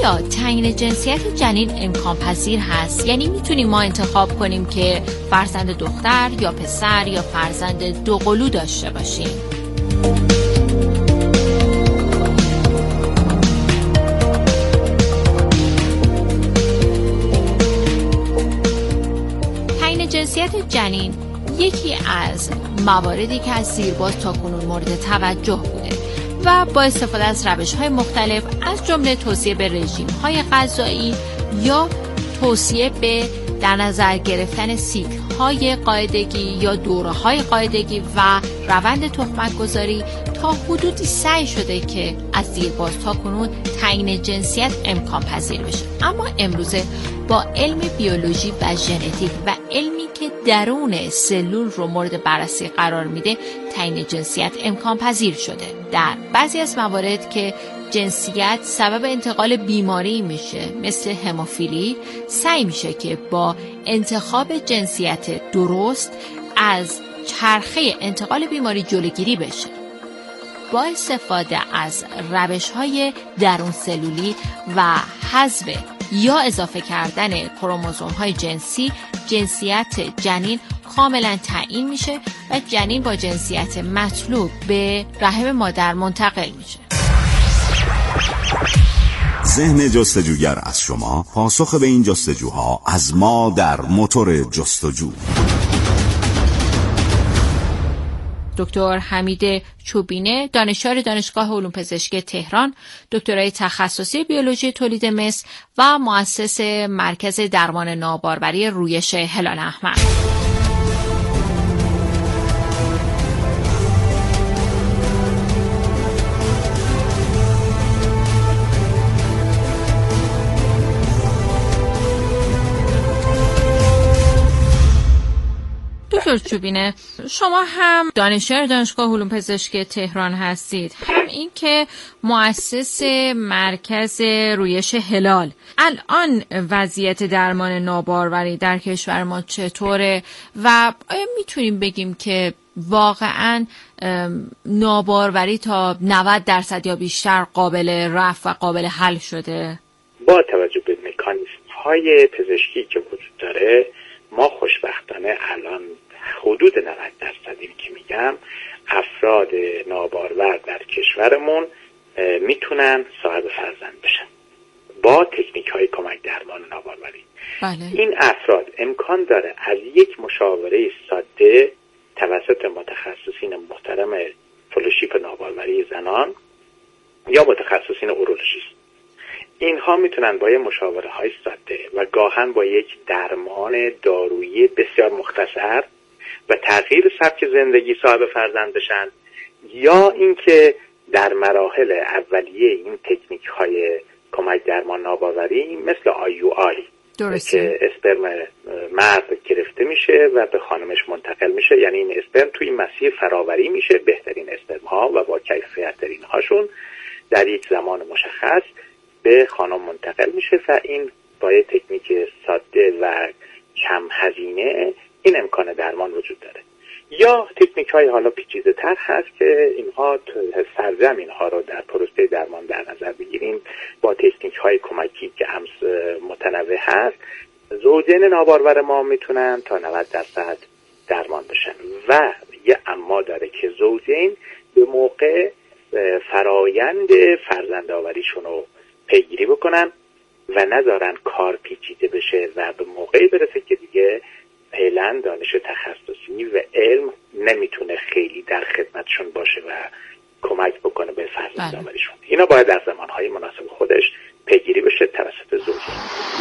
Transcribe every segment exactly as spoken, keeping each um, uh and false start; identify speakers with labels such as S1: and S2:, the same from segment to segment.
S1: آیا تعیین جنسیت جنین امکان پذیر هست؟ یعنی میتونیم ما انتخاب کنیم که فرزند دختر یا پسر یا فرزند دوقلو داشته باشیم؟ تعیین جنسیت جنین یکی از مواردی که از زیرباز تاکنون مورد توجه بوده و با استفاده از روش‌های مختلف از جمله توصیه به رژیم‌های غذایی یا توصیه به در نظر گرفتن سیکل‌های قاعدگی یا دوره‌های قاعدگی و روند تخمک‌گذاری تا حدودی سعی شده که از دیرباز تا کنون تعیین جنسیت امکان پذیر بشه. اما امروزه با علم بیولوژی و ژنتیک و علمی که درون سلول رو مورد بررسی قرار میده تعیین جنسیت امکان پذیر شده. در بعضی از موارد که جنسیت سبب انتقال بیماری میشه مثل هموفیلی، سعی میشه که با انتخاب جنسیت درست از چرخه انتقال بیماری جلوگیری بشه. با استفاده از روش‌های درون سلولی و حذف یا اضافه کردن کروموزوم‌های جنسی، جنسیت جنین کاملا تعیین میشه و جنین با جنسیت مطلوب به رحم مادر منتقل میشه.
S2: ذهن جستجوگر از شما، پاسخ به این جستجوها از ما در موتور جستجو.
S1: دکتر حمید چوبینه، دانشیار دانشگاه علوم پزشکی تهران، دکترای تخصصی بیولوژی تولید مثل و مؤسس مرکز درمان ناباروری رویش هلال احمر. دکتر چوبینه، شما هم دانشیار دانشگاه علوم پزشکی تهران هستید، هم این که مؤسس مرکز رویش هلال. الان وضعیت درمان ناباروری در کشور ما چطوره و آیا میتونیم بگیم که واقعا ناباروری تا نود درصد یا بیشتر قابل رفع و قابل حل شده؟
S3: با توجه به مکانیزم های پزشکی که وجود داره، ما خوشبختانه الان حدود نود درصدی که میگم افراد نابارور در کشورمون میتونن صاحب فرزند بشن با تکنیک های کمک درمان ناباروری.
S1: بله.
S3: این افراد امکان داره از یک مشاوره ساده توسط متخصصین محترم فلوشیپ ناباروری زنان یا متخصصین اورولوژیست، اینها میتونن با یه مشاوره های ساده و گاهن با یک درمان دارویی بسیار مختصر و تغییر سبک زندگی صاحب فرزند بشن، یا اینکه در مراحل اولیه این تکنیک های کمک درمان ناباروری مثل آی یو آی که اسپرم مرد گرفته میشه و به خانمش منتقل میشه، یعنی این اسپرم توی مسیر فراوری میشه، بهترین اسپرم ها و با کیفیت ترین هاشون در یک زمان مشخص به خانم منتقل میشه و این با یک تکنیک ساده و کم هزینه این امکان درمان وجود داره. یا تکنیک های حالا پیچیده تر هست که اینها سرزمین ها رو در پروسه درمان در نظر بگیریم با تکنیک های کمکی که هم متنوع هست، زوجین نابارور ما میتونن تا نود درصد درمان بشن و یه اما داره که زوجین به موقع فرایند فرزندآوریشون رو پیگیری بکنن و نذارن کار پیچیده بشه و به موقعی برسه که دیگه فعلا دانش تخصصی و علم نمیتونه خیلی در خدمتشون باشه و کمک بکنه به فرزندآوریشون. اینا باید در زمانهای مناسب خودش پیگیری بشه توسط زوجین.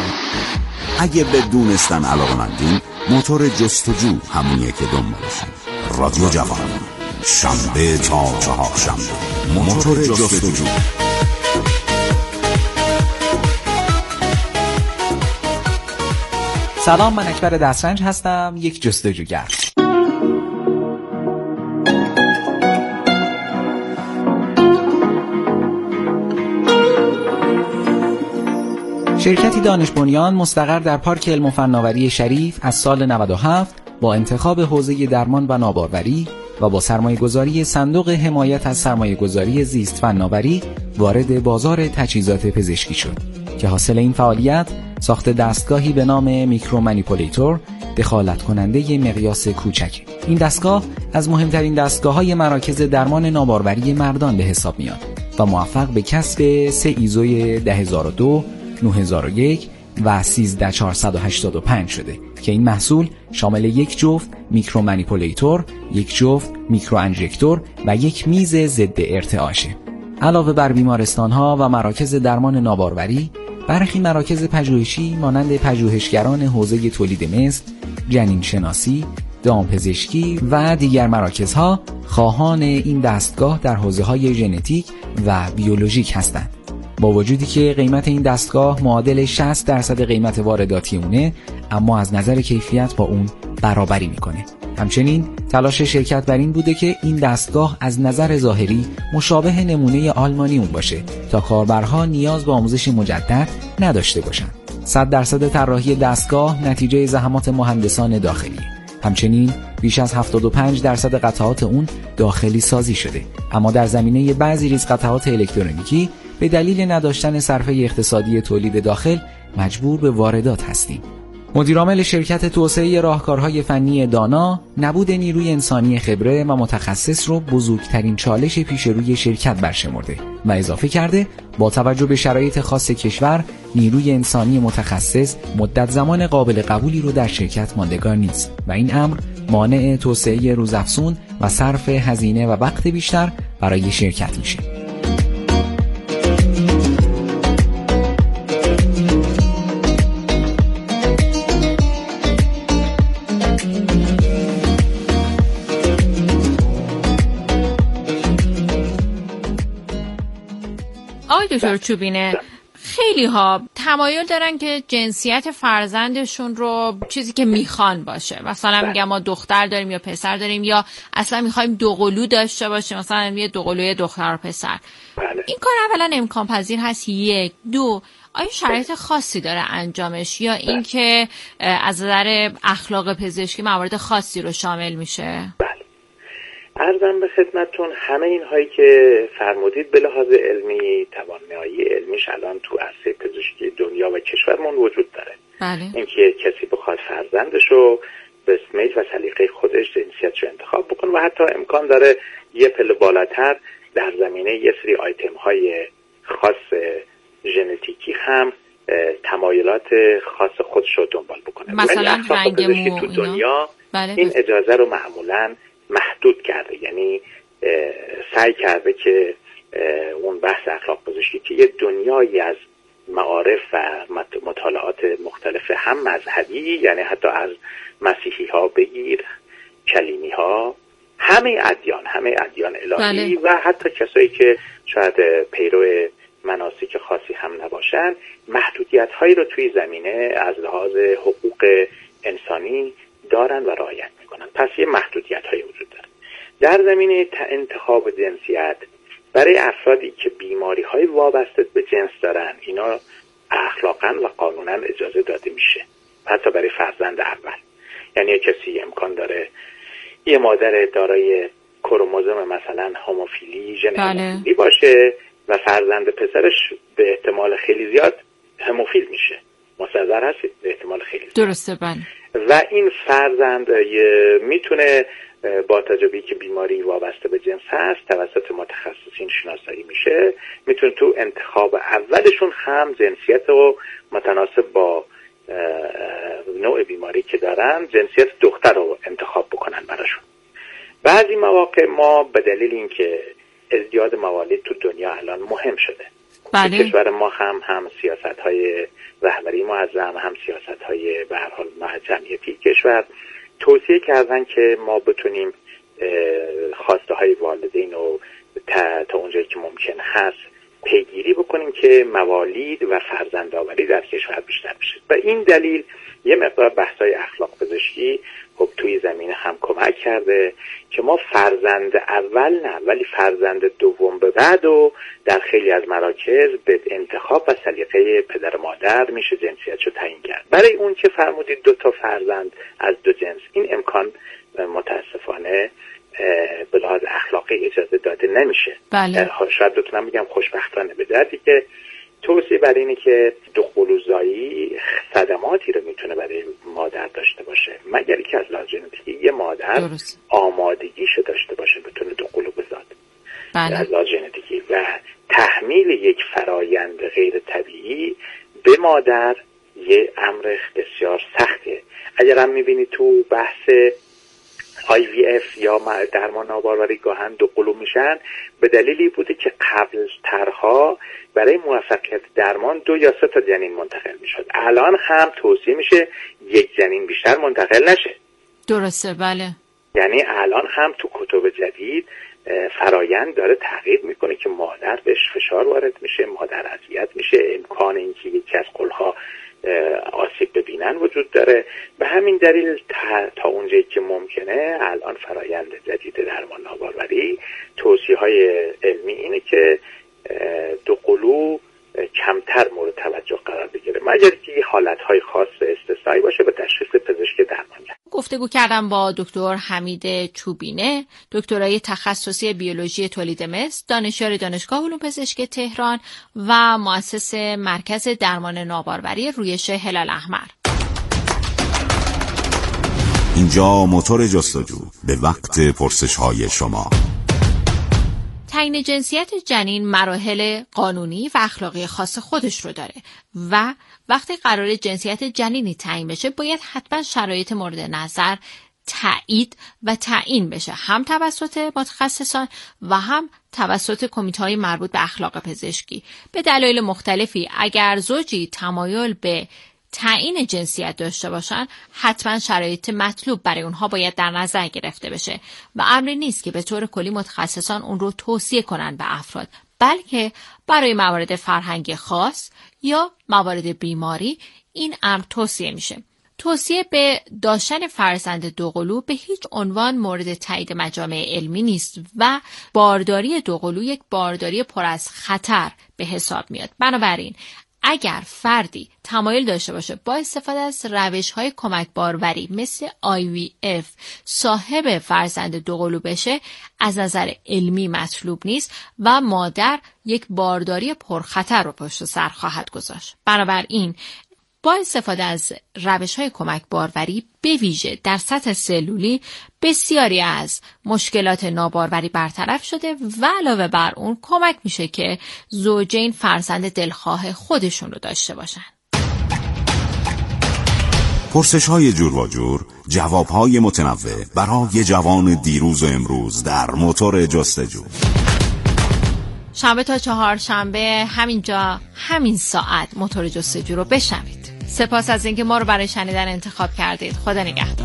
S2: اگه به دونستن علاقه‌مندین، موتور جستجو همونیه که دنبالشین. رادیو جوان، شنبه تا چهارشنبه، موتور جستجو.
S4: سلام، من اکبر دسترنج هستم، یک جستجوگر. شرکتی دانش بنیان مستقر در پارک علم و فناوری شریف از سال نود و هفت با انتخاب حوزه درمان و ناباروری و با سرمایه‌گذاری صندوق حمایت از سرمایه‌گذاری زیست فناوری وارد بازار تجهیزات پزشکی شد که حاصل این فعالیت ساخت دستگاهی به نام میکرو منیپولیتور دخالت کننده مقیاس کوچک. این دستگاه از مهمترین دستگاه‌های مراکز درمان ناباروری مردان به حساب میاد و موفق به کسب سه ایزوی ده هزار و دو، نه هزار و یک و سیزده هزار چهارصد و هشتاد و پنج شده که این محصول شامل یک جفت میکرو منیپولیتور، یک جفت میکرو انژکتور و یک میز ضد ارتعاشه. علاوه بر بیمارستان‌ها و مراکز درمان ناباروری، برخی مراکز پژوهشی مانند پژوهشگران حوزه تولید مثل، جنین شناسی، دامپزشکی و دیگر مراکزها خواهان این دستگاه در حوزه‌های ژنتیک و بیولوژیک هستند. با وجودی که قیمت این دستگاه معادل شصت درصد قیمت وارداتی اونه، اما از نظر کیفیت با اون برابری میکنه. همچنین تلاش شرکت بر این بوده که این دستگاه از نظر ظاهری مشابه نمونه آلمانی اون باشه تا کاربرها نیاز به آموزش مجدد نداشته باشن. صد درصد طراحی دستگاه نتیجه زحمات مهندسان داخلی. همچنین بیش از هفتاد و پنج درصد قطعات اون داخلی سازی شده، اما در زمینه بعضی ریز قطعات الکترونیکی به دلیل نداشتن صرفه اقتصادی تولید داخل مجبور به واردات هستیم. مدیرعامل شرکت توسعه راهکارهای فنی دانا نبود نیروی انسانی خبره و متخصص رو بزرگترین چالش پیش روی شرکت برشمرده و اضافه کرده با توجه به شرایط خاص کشور نیروی انسانی متخصص مدت زمان قابل قبولی رو در شرکت ماندگار نیست و این امر مانع توسعه روزافزون و صرف هزینه و وقت بیشتر برای شرکت میشه.
S1: آقای دکتر چوبینه، خیلی ها تمایل دارن که جنسیت فرزندشون رو چیزی که میخوان باشه. مثلا میگم ما دختر داریم یا پسر داریم، یا اصلا میخوایم دوقلو داشته باشیم، مثلا یه دوقلوی دختر و پسر. بله. این کار اولا امکان پذیر هست؟ یک. دو، آیا شرایط خاصی داره انجامش، یا اینکه از نظر اخلاق پزشکی موارد خاصی رو شامل میشه؟
S3: عرضم به خدمتتون همه این هایی که فرمودید به لحاظ علمی، توانایی علمیش الان تو عرصه پزشکی دنیا و کشورمون وجود داره.
S1: بله. اینکه
S3: کسی بخواد فرزندشو به میل و سلیقه خودش جنسیتشو انتخاب بکنه و حتی امکان داره یه پله بالاتر در زمینه یه سری آیتم های خاص ژنتیکی هم تمایلات خاص خودش رو دنبال بکنه.
S1: مثلا رنگ مو
S3: تو دنیا
S1: بله.
S3: این اجازه رو معمولاً محدود کرده، یعنی سعی کرده که اون بحث اخلاق پزشکی که یه دنیایی از معارف و مطالعات مختلف هم مذهبی، یعنی حتی از مسیحی ها بگیر، کلیمی ها، همه ادیان همه ادیان الهی بله. و حتی کسایی که شاید پیرو مناسک خاصی هم نباشن، محدودیت هایی رو توی زمینه از لحاظ حقوق انسانی دارن و رعایت میکنن. پس یه محدودیت هایی وجود داره در زمینه انتخاب جنسیت. برای افرادی که بیماری های وابسته به جنس دارن، اینا اخلاقاً و قانوناً اجازه داده میشه، حتی برای فرزند اول. یعنی کسی امکان داره یه مادر دارای کروموزوم مثلا هموفیلی، ژن هموفیلی باشه و فرزند پسرش به احتمال خیلی زیاد هموفیل میشه. مستحضر هستید؟ به احتمال خیلی زیاد.
S1: درسته بله.
S3: و این فرزند میتونه با تجربه‌ای که بیماری وابسته به جنس هست توسط متخصصین شناسایی میشه، میتونه تو انتخاب اولشون هم جنسیت رو متناسب با نوع بیماری که دارن جنسیت دختر رو انتخاب بکنن براشون. بعضی مواقع ما به دلیل اینکه ازدیاد موالید تو دنیا الان مهم شده،
S1: بله.
S3: تو کشور ما هم هم سیاست‌های رهبری معظم، هم سیاست‌های به هر حال جمعیتی کشور توصیه کردن که ما بتونیم خواسته های والدین رو تا, تا اونجایی که ممکن هست پیگیری بکنیم که موالید و فرزندآوری در کشور بیشتر بشه. و این دلیل یه مقدار بحث‌های اخلاق پزشکی خب توی زمینه هم کمک کرده که ما فرزند اول نه ولی فرزند دوم به بعد و در خیلی از مراکز به انتخاب و سلیقه پدر مادر میشه جنسیتشو تعیین کرد. برای اون که فرمودید دو تا فرزند از دو جنس، این امکان متاسفانه به لحاظ اخلاقی اجازه داده نمیشه.
S1: بله.
S3: شاید بتونم بگم خوشبختانه به دردی که توصیه بر اینه که دخول‌زایی صدماتی رو میتونه برای مادر داشته باشه، مگر اینکه از لحاظ ژنتیکی یه مادر درست. آمادگیشو داشته باشه بتونه دخولو بزاد. بله. از لحاظ ژنتیکی و تحمیل یک فرایند غیر طبیعی به مادر یه امر بسیار سخته. اگر هم میبینی تو بحث آی وی اف یا درمان ناباروری گاهن دخولو میشن، به دلیلی بوده که قبل ترها برای موفقیت درمان دو یا سه تا جنین منتقل میشد. الان هم توصیه میشه یک جنین بیشتر منتقل نشه.
S1: درسته، بله.
S3: یعنی الان هم تو کتب جدید فرایند داره تغییر میکنه که مادر بهش فشار وارد میشه، مادر اذیت میشه، امکان اینکه یکی از قلها آسیب ببینن وجود داره. به همین دلیل تا, تا اونجایی که ممکنه الان فرایند جدید درمان ناباروری توصیه های علمی اینه که دخولو کمتر مورد توجه قرار بگیره، مگر اینکه حالتهای خاص استثنایی باشه به تشخیص پزشک درمانگر.
S1: گفتگو کردم با دکتر حمید چوبینه، دکترای تخصصی بیولوژی تولید مثل، دانشیار دانشگاه علوم پزشکی تهران و مؤسس مرکز درمان ناباروری رویش هلال احمر.
S2: اینجا موتور جستجو، به وقت پرسش های شما.
S1: تعیین جنسیت جنین مراحل قانونی و اخلاقی خاص خودش رو داره و وقتی قرار جنسیت جنینی تعیین بشه باید حتما شرایط مورد نظر تایید و تعیین بشه، هم توسط متخصصان و هم توسط کمیته‌های مربوط به اخلاق پزشکی. به دلایل مختلفی اگر زوجی تمایل به تعیین جنسیت داشته باشن، حتما شرایط مطلوب برای اونها باید در نظر گرفته بشه و امری نیست که به طور کلی متخصصان اون رو توصیه کنن به افراد، بلکه برای موارد فرهنگی خاص یا موارد بیماری این امر توصیه میشه. توصیه به داشتن فرزند دوقلو به هیچ عنوان مورد تایید مجامع علمی نیست و بارداری دوقلو یک بارداری پر از خطر به حساب میاد. بنابراین اگر فردی تمایل داشته باشه با استفاده از روش‌های کمک باروری مثل آی وی اف صاحب فرزند دوقلو بشه، از نظر علمی مطلوب نیست و مادر یک بارداری پرخطر رو پشت سر خواهد گذاشت. بنابراین با استفاده از روش‌های کمک باروری به ویژه در سطح سلولی بسیاری از مشکلات ناباروری برطرف شده و علاوه بر اون کمک میشه که زوجین فرزند دلخواه خودشون رو داشته باشن.
S2: پرسش های جور و جور، جواب های متنوع برای جوان دیروز و امروز در موتور جستجو.
S1: شنبه تا چهار شنبه همینجا همین ساعت موتور جستجو رو بشنوید. سپاس از اینکه ما رو برای شنیدن انتخاب کردید. خدا نگهدار.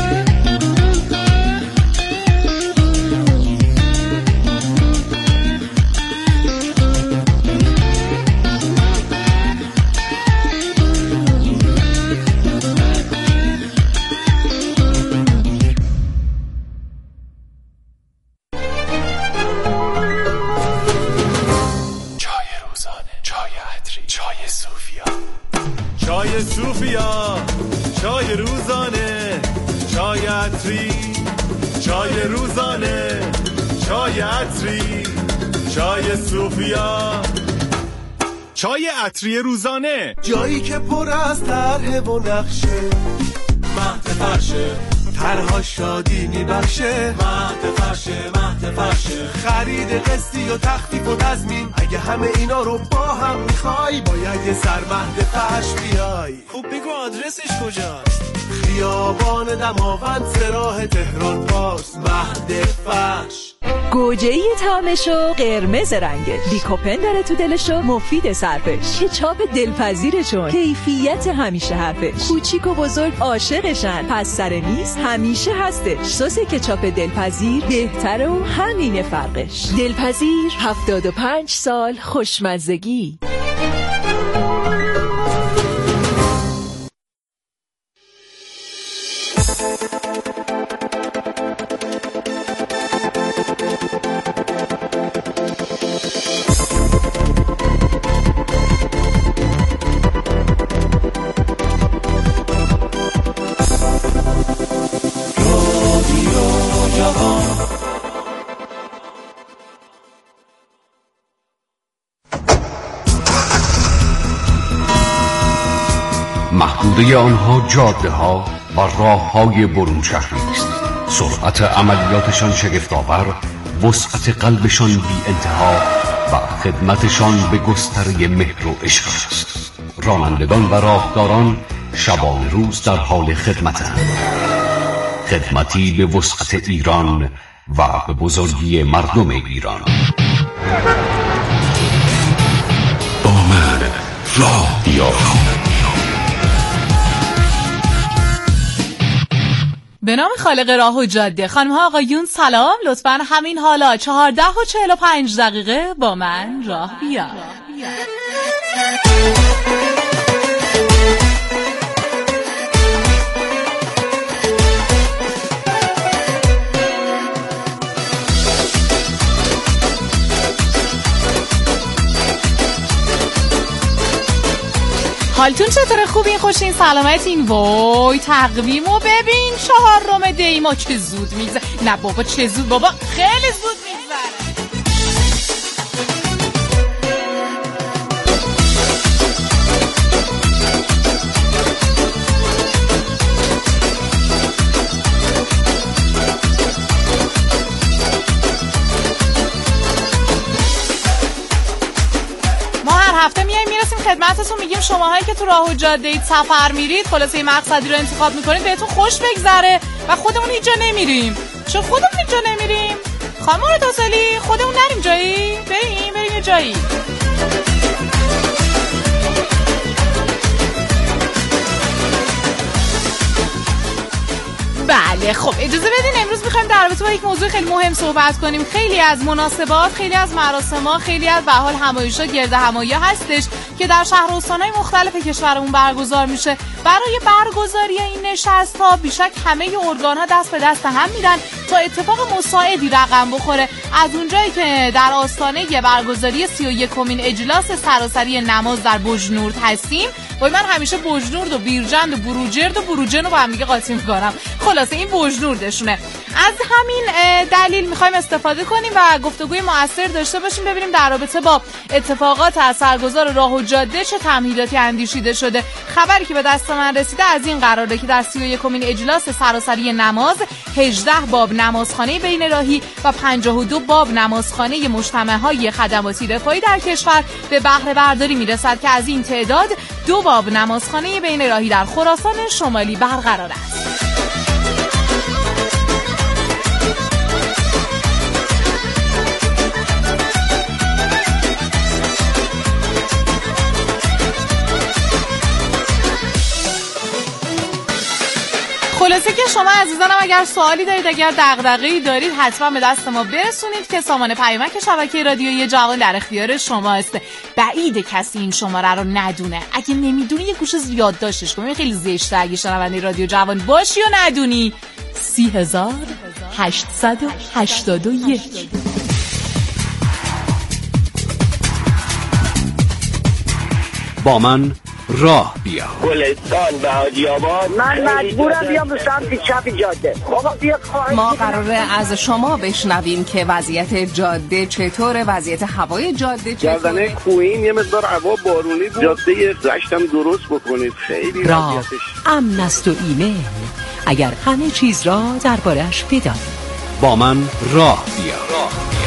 S5: چای صوفیا، چای روزانه، چای عطری، چای روزانه، چای عطری، چای صوفیا، چای عطری روزانه،
S6: جایی که پر از طرح و نقشه، مهد فرشه، طرها شادی میبخشه، مهد فرشه، مهد فرشه، خرید قسطی و تخفیف و تضمین، اگه همه اینا رو با هم میخوای باید یه سر مهد فرش بیای.
S5: خوب بگو آدرسش کجاست؟
S6: خیابان دماوند سراح تهران پارس، مهد فرش.
S7: گوجه‌ای طعمشو قرمز رنگش، لیکوپن داره تو دلشو مفید صرفش، کچاپ دلپذیرشون کیفیت همیشه حرفش، کوچیک و بزرگ عاشقشن، پس سر نیست همیشه هستش، سس کچاپ دلپذیر بهتره و همینه فرقش. دلپذیر هفتاد و پنج سال خوشمزگی.
S8: محدوده آنها جاده ها و راه های برون شهری است. سرعت عملیاتشان شگفت‌آور، وسعت قلبشان بی انتها و خدمتشان به گستره مهر و عشق است. رانندگان و راهداران شبان روز در حال خدمتند. خدمتی به وسعت ایران و به بزرگی مردم ایران.
S2: با من راه بیا.
S9: به نام خالق راه و جاده. خانم ها آقایون سلام، لطفاً همین حالا چهارده و چهل و پنج دقیقه با من راه بیا. حالتون چطوره؟ خوبین؟ خوشین؟ سلامتین؟ وای تقویمو ببین، چهارم دی ما چه زود میگذره. نه بابا چه زود، بابا خیلی زود میگذره. هفته میایم میرسیم خدمتتون، میگیم شماهایی که تو راه و جاده اید، سفر میرید، خلاصه مقصدی رو انتخاب میکنید بهتون خوش بگذره و خودمون هیچ جا نمیریم. چون خودمون هیچ جا نمیریم؟ خانم مرتضی خودمون نریم جایی؟ بریم بریم یه جایی. بله خب اجازه بدین امروز میخوایم در رابطه با یک موضوع خیلی مهم صحبت کنیم. خیلی از مناسبات، خیلی از مراسم‌ها، خیلی از به حال همایش‌ها، گرد همایی‌ها هستش که در شهر و استان‌های مختلف کشورمون برگزار میشه. برای برگزاری این نشست‌ها بیشک همه ارگان‌ها دست به دست هم میدن تا اتفاق مساعدی رقم بخوره. از اونجایی که در آستانه برگزاری سی و یکمین اجلاس سراسری نماز در بوجنورد هستیم، وای من همیشه بوجنورد و بیرجند و بروجرد و بروجن رو با هم دیگه قاطی می‌کنم. خلاصه این بوجنوردشونه. از همین دلیل میخوایم استفاده کنیم و گفتگوی مؤثر داشته باشیم، ببینیم در رابطه با اتفاقات اثرگذار راه و جاده چه تمهیداتی اندیشیده شده. خبری که به دست من رسیده از این قراره که در سی و یکمین اجلاس سراسری نماز هجده باب نمازخانه بین راهی و پنجاه و دو باب نمازخانه مجتمع‌های خدماتی رفاهی در کشور به بهره برداری میرسد که از این تعداد دو باب نمازخانه بین راهی در خراسان شمالی برقرار است. خلاصه که شما عزیزانم اگر سوالی دارید، اگر دغدغه‌ای دارید، حتما به دست ما برسونید که سامان پیامک شبکه رادیویی جوان در اختیار شماست. بعید کسی این شماره رو ندونه. اگه نمیدونی یه گوشه زیاد داشتش کن، خیلی زشته اگه شنونده رادیو جوان باشی و ندونی. سی هزار هشتصد و هشتاد و یک.
S8: با من راه بیا.
S10: گلستان به حاجی آباد. من مجبورم بیام به سمت چپ جاده. بابا بیا.
S11: ما قراره از شما بشنویم که وضعیت جاده چطوره، وضعیت هوای جاده چطوره.
S10: گردنه کوین یه مقدار هوا بارونی بود. جاده رشتم درست بکنید. خیلی
S12: راه امن است و ایمن، اگر همه چیز را درباره‌اش بدانید.
S8: با من راه بیا. راه بیا.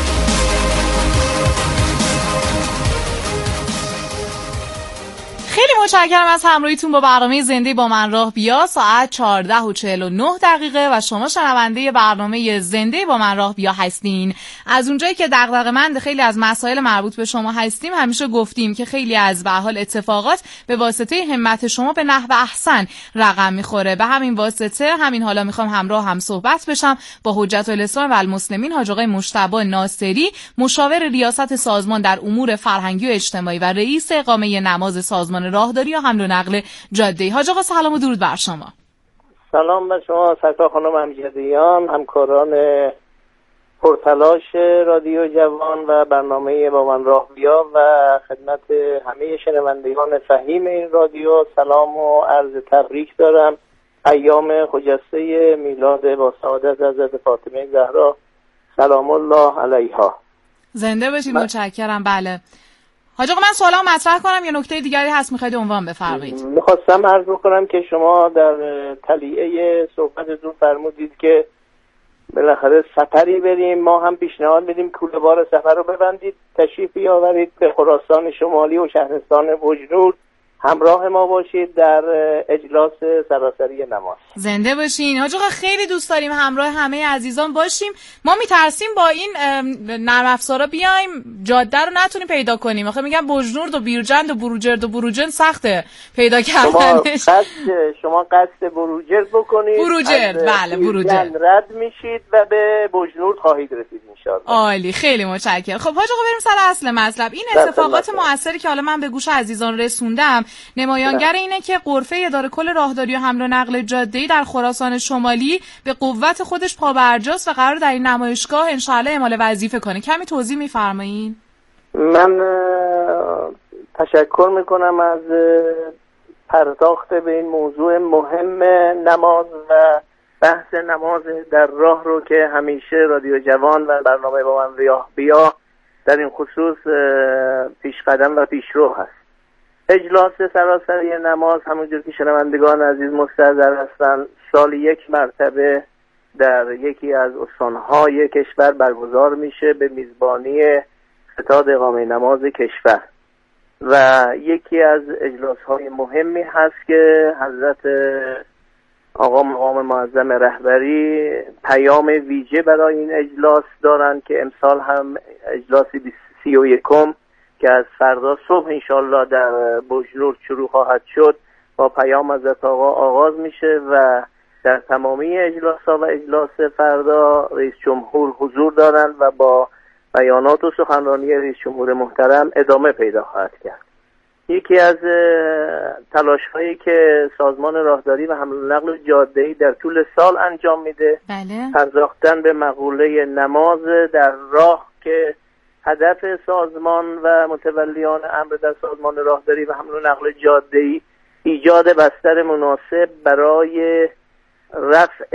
S9: خیلی متشکرم از همراهیتون با برنامه زنده با من راه بیا. ساعت چهارده و چهل و نه دقیقه و شما شنونده برنامه زنده با من راه بیا هستین. از اونجایی که دغدغه‌مند خیلی از مسائل مربوط به شما هستیم، همیشه گفتیم که خیلی از به حال اتفاقات به واسطه همت شما به نحو احسن رقم میخوره. به همین واسطه همین حالا میخوام همراه هم صحبت بشم با حجت الاسلام و المسلمین حاج آقای مجتبی ناصری، مشاور ریاست سازمان در امور فرهنگی و اجتماعی و رئیس اقامه نماز سازمان راهداری و حمل و نقل جاده. حاج آقا سلام و درود بر شما.
S13: سلام به شما سرکار خانم امجدیان، همکاران پرتلاش رادیو جوان و برنامه با من راه بیا و خدمت همه شنوندگان فهیم این رادیو سلام و عرض تبریک دارم. ایام خجسته میلاد با سعادت حضرت فاطمه زهرا سلام الله علیها.
S9: زنده باشید. متشکرم. بله حاج آقا من سوالام مطرح کنم یا نکته دیگری هست میخواید عنوان بفرمایید؟
S13: میخواستم عرض بکنم که شما در تلیعه صحبتتون فرمودید که بالاخره سفری بریم، ما هم پیشنهاد میدیم کوله بار سفر رو ببندید، تشریف بیاورید به خراسان شمالی و شهرستان بجنورد، همراه ما باشید در اجلاس سراسری نماز.
S9: زنده باشین حاج آقا. خیلی دوست داریم همراه همه عزیزان باشیم. ما میترسیم با این نرم افزارا بیایم جاده رو نتونیم پیدا کنیم. آخه میگم بجنورد و بیرجند و بروجرد و بروجرد سخته پیدا کردنش.
S13: شما قصد شما قصد بروجرد بکنید.
S9: بروجرد بله بروجرد
S13: رد میشید و به بجنورد خواهید رسید ان شاء الله.
S9: عالی، خیلی متشکرم. خب حاج آقا بریم سر اصل مطلب. این اتفاقات مؤثری که حالا من به گوش عزیزان رسوندم نمایانگر اینه که غرفه اداره کل راهداری و حمل و نقل جاده‌ای در خراسان شمالی به قوت خودش پابرجاست و قرار در این نمایشگاه انشاءالله اعمال وظیفه کنه. کمی توضیح می‌فرمایید؟
S13: من تشکر میکنم از پرداخت به این موضوع مهم نماز و بحث نماز در راه رو که همیشه رادیو جوان و برنامه با من ریاه بیا در این خصوص پیش قدم و پیشرو هست. اجلاس سراسری نماز همونجور که شنوندگان عزیز مستحضر هستند سال یک مرتبه در یکی از استانهای کشور برگزار میشه به میزبانی ستاد اقامه نماز کشور و یکی از اجلاس‌های مهمی هست که حضرت آقا مقام معظم رهبری پیام ویژه برای این اجلاس دارن که امسال هم اجلاس سی و یکم که از فردا صبح انشالله در بجنورد شروع خواهد شد با پیام حضرت آقا آغاز میشه و در تمامی اجلاس ها و اجلاس فردا رئیس جمهور حضور دارند و با بیانات و سخنرانی رئیس جمهور محترم ادامه پیدا خواهد کرد. یکی از تلاش هایی که سازمان راهداری و حمل و نقل جاده‌ای در طول سال انجام میده
S9: بله.
S13: پرداختن به مقوله نماز در راه که هدف سازمان و متولیان امر در سازمان راهداری و حمل و نقل جاده‌ای ایجاد بستر مناسب برای رفع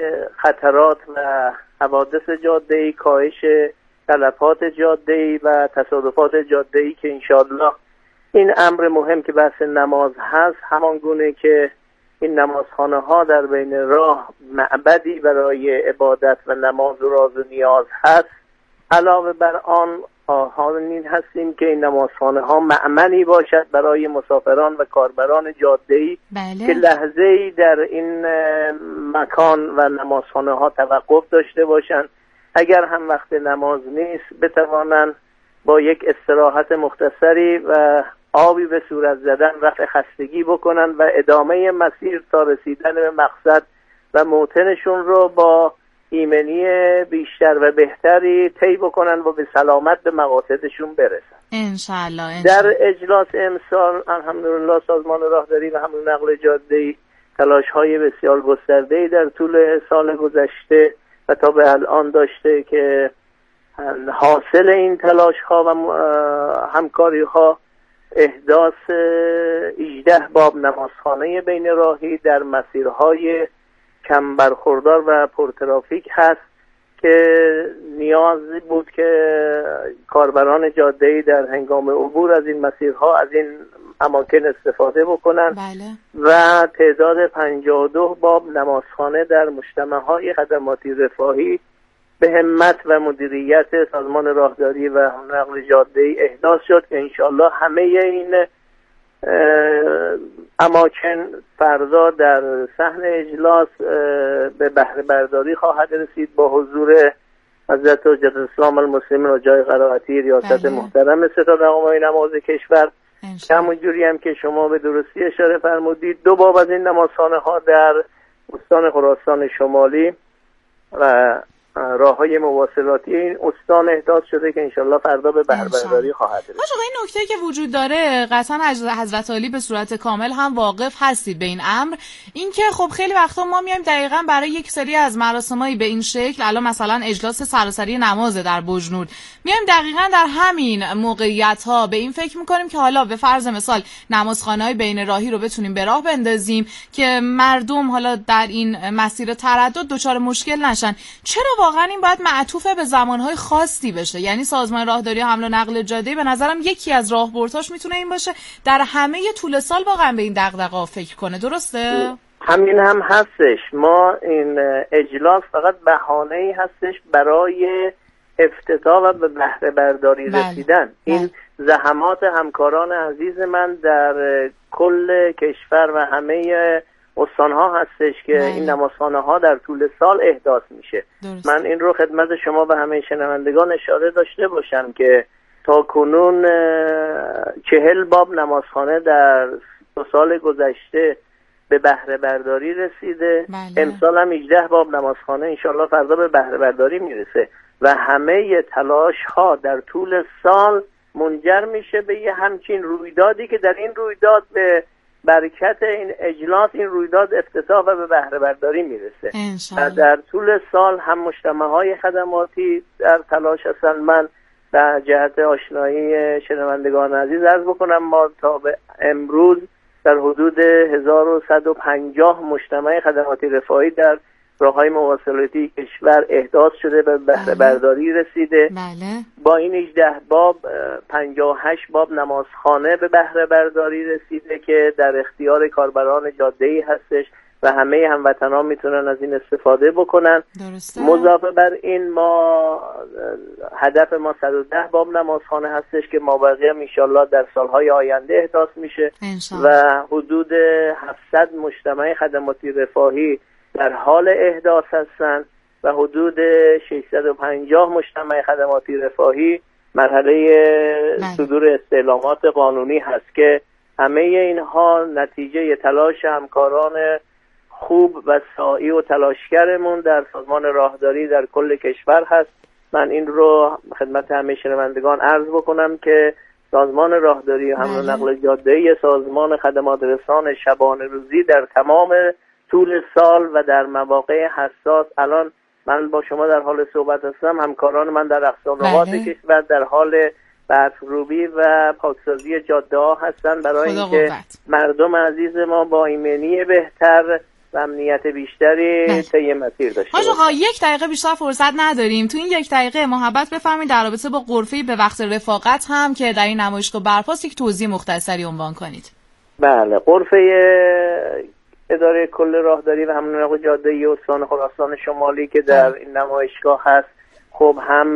S13: خطرات و حوادث جاده‌ای، کاهش تلفات جاده‌ای و تصادفات جاده‌ای که انشاءالله این امر مهم که بحث نماز هست همان گونه که این نمازخانه ها در بین راه معبدی برای عبادت و نماز و راز و نیاز هست، علاوه بر آن آهانین هستیم که این نمازخانه ها مأمنی باشد برای مسافران و کاربران جاده‌ای
S9: بله.
S13: که لحظه‌ای در این مکان و نمازخانه ها توقف داشته باشند، اگر هم وقت نماز نیست بتوانند با یک استراحت مختصری و آبی به صورت زدن رفع خستگی بکنن و ادامه مسیر تا رسیدن به مقصد و موطنشون رو با ایمنی بیشتر و بهتری طی بکنن و به سلامت به مقاصدشون برسن
S9: انشاءالله.
S13: در اجلاس امسال الحمدلله سازمان راهداری و حمل و نقل جاده‌ای تلاش‌های بسیار گسترده‌ای در طول سال گذشته و تا به الان داشته که حاصل این تلاش‌ها و همکاری‌ها احداث هجده باب نمازخانه بین راهی در مسیرهای کم برخوردار و پرترافیک هست که نیازی بود که کاربران جاده‌ای در هنگام عبور از این مسیرها از این اماکن استفاده بکنن
S9: بله.
S13: و تعداد پنجاه و دو باب نمازخانه در مجتمع‌های خدماتی رفاهی به همت و مدیریت سازمان راهداری و نقل جاده‌ای احداث شد که انشالله همه این اماکن فردا در صحن اجلاس به بهره برداری خواهد رسید با حضور حضرت حجت الاسلام المسلمین و جای قرائتی ریاست محترم ستاد اقامه نماز کشور که همونجوری هم که شما به درستی اشاره فرمودید دو باب از این نمازخانه ها در استان خراسان شمالی و راه های مواصلاتی این استان احداث شده که انشالله فردا به بهره برداری خواهد رسید.
S9: آقا این نکته که وجود داره قطعا حضرت عالی به صورت کامل هم واقف هستید به این امر، این که خب خیلی وقتا ما میایم دقیقاً برای یک سری از مراسمایی به این شکل، الان مثلا اجلاس سراسری نماز در بجنورد، میایم دقیقاً در همین موقعیت ها به این فکر میکنیم که حالا به فرض مثال نمازخانه‌های بین راهی رو بتونیم به راه بندازیم که مردم حالا در این مسیر تردد دچار مشکل نشن. چرا واقعا این باید معطوف به زمانهای خاصی بشه، یعنی سازمان راهداری و حمل و نقل جاده‌ای به نظرم یکی از راهبردهاش میتونه این باشه در همه طول سال واقعا به این دغدغه‌ها فکر کنه. درسته؟
S13: همین هم هستش. ما این اجلاس فقط بهانه‌ای هستش برای افتتاح و به بهره برداری
S9: بله.
S13: رسیدن.
S9: بله.
S13: این زحمات همکاران عزیز من در کل کشور و همه استانها هستش که بله. این نمازخانه ها در طول سال احداث میشه. درست. من این رو خدمت شما و همه شنوندگان اشاره داشته باشم که تا کنون چهل باب نمازخانه در دو سال گذشته به بهره برداری رسیده. بله. امسال هم هجده باب نمازخانه انشالله فردا به بهره برداری میرسه و همه تلاش ها در طول سال منجر میشه به یه همچین رویدادی که در این رویداد به برکت این اجلاس این رویداد افتتاح و به بهره برداری میرسه. و در طول سال هم مجتمع های خدماتی در تلاش هستن. من در جهت آشنایی شنوندگان عزیز عرض بکنم ما تا به امروز در حدود هزار و صد و پنجاه مجتمع خدماتی رفاهی در راههای مواصلاتی کشور احداث شده به بهره برداری رسیده.
S9: بله.
S13: با این هجده باب پنجاه و هشت باب نمازخانه به بهره برداری رسیده که در اختیار کاربران جاده‌ای هستش و همه هموطنان میتونن از این استفاده بکنن. درسته. مضافه بر این ما هدف ما صد و ده باب نمازخانه هستش که مابقی ان شاءالله در سالهای آینده احداث میشه و حدود هفتصد مجتمع خدماتی رفاهی در حال احداث هستند و حدود ششصد و پنجاه مجتمع خدماتی رفاهی مرحله صدور استعلامات قانونی هست که همه اینها نتیجه تلاش همکاران خوب و سعی و تلاشگرمون در سازمان راهداری در کل کشور هست. من این رو خدمت همه شنوندگان عرض بکنم که سازمان راهداری و حمل و نقل جاده‌ای سازمان خدمات رسان شبانه روزی در تمام طول سال و در مواقع حساس، الان من با شما در حال صحبت هستم، همکاران من در اقصا نقاط کشور در حال برف‌روبی و پاکسازی جاده ها هستن برای اینکه مردم عزیز ما با ایمنی بهتر و امنیت بیشتری طی مسیر داشته باشن.
S9: آقا یک دقیقه بیشتر فرصت نداریم، تو این یک دقیقه محبت بفرمایید در رابطه با غرفه به وقت رفاقت هم که در این نمایشگاه برپاست یک توضیح مختصری عنوان کنید.
S13: بله، غرفه اداره کل راهداری و حمل و نقل جاده‌ای استان خراسان شمالی که در این نمایشگاه هست، خب هم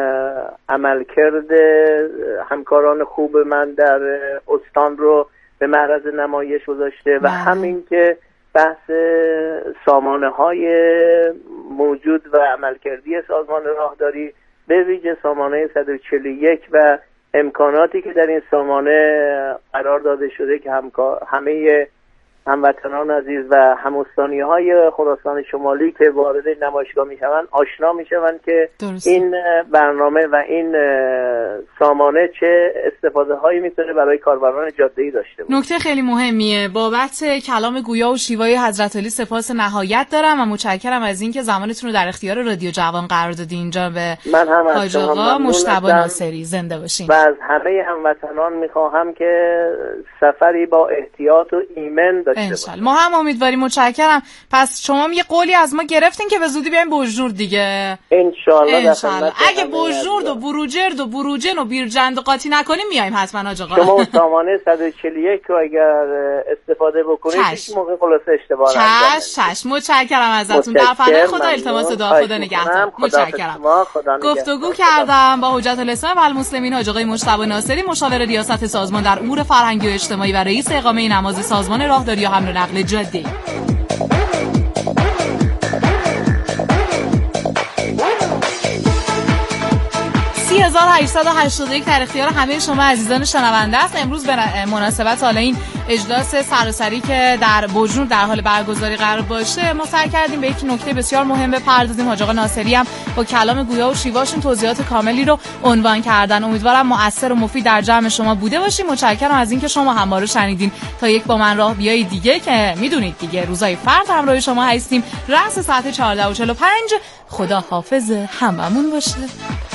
S13: عملکرد همکاران خوب من در استان رو به معرض نمایش گذاشته و همین که بحث سامانه های موجود و عملکردی سازمان راهداری به ویژه سامانه صد و چهل و یک و امکاناتی که در این سامانه قرار داده شده که همه هموطنان عزیز و هم‌استانی‌های خراسان شمالی که وارد نمایشگاه میشوند آشنا میشوند که درست. این برنامه و این سامانه چه استفاده هایی میتونه برای کاربران جاده‌ای داشته باشه.
S9: نکته خیلی مهمیه. بابت کلام گویا و شیوای حضرت علی سپاس نهایت دارم و متشکرم از اینکه زمانتون رو در اختیار رادیو جوان قرار دادین. اینجا به
S13: من هم
S9: حاج آقا مجتبی ناصری زنده باشین.
S13: و از همه هموطنان میخواهم که سفری با احتیاط و ایمن
S9: انشالله. ما هم امیدواریم. متشکرم. پس شما یه قولی از ما گرفتین که به زودی بیایم بوجنور دیگه.
S13: انشالله. انشالله.
S9: اگه بوجنور و بروجرد و بروجن و بیرجند و قاطی نکنیم میایم حتما حاج آقا.
S13: شما سامانه صد و چهل و یک رو اگر استفاده بکنید هیچ موقع خلاصه اشتباه نکنید.
S9: چش چش. متشکرم ازتون. در فضای خدا التماس دعا خدا نگهدار. متشکرم. گفتگو کردم با حجت الاسلام و المسلمین حاج آقای مجتبی ناصری، مشاور ریاست سازمان در امور فرهنگی و اجتماعی و رئیس اقامه نماز سازمان راهداری و حمل و نقل جاده‌ای. سی هزار و هشتصد و هشتاد و یک در اختیار همه شما عزیزان شنونده است. امروز به مناسبت حالا این اجلاس سراسری که در بوجنور در حال برگزاری قرار باشه، ما سعی کردیم به یک نکته بسیار مهم بپردازیم. حاج آقا ناصری هم با کلام گویا و شیواشون توضیحات کاملی رو عنوان کردن. امیدوارم مؤثر و مفید در جمع شما بوده باشیم. متشکرم از اینکه شما هم ما رو شنیدین. تا یک با من راه بیای دیگه که میدونید دیگه روزای فرد همراه شما هستیم. رأس ساعت چهارده و چهل و پنج. خدا حافظ هممون باشه.